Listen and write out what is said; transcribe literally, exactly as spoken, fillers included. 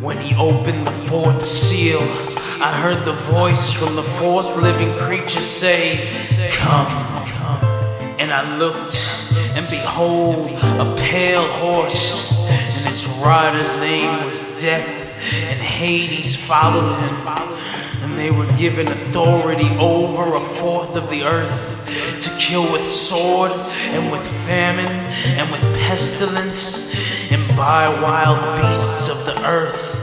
When he opened the fourth seal, I heard the voice from the fourth living creature say, "Come." And I looked, and behold, a pale horse, and its rider's name was Death, and Hades followed him. And they were given authority over a fourth of the earth, to kill with sword, and with famine, and with pestilence, and by wild beasts of the earth.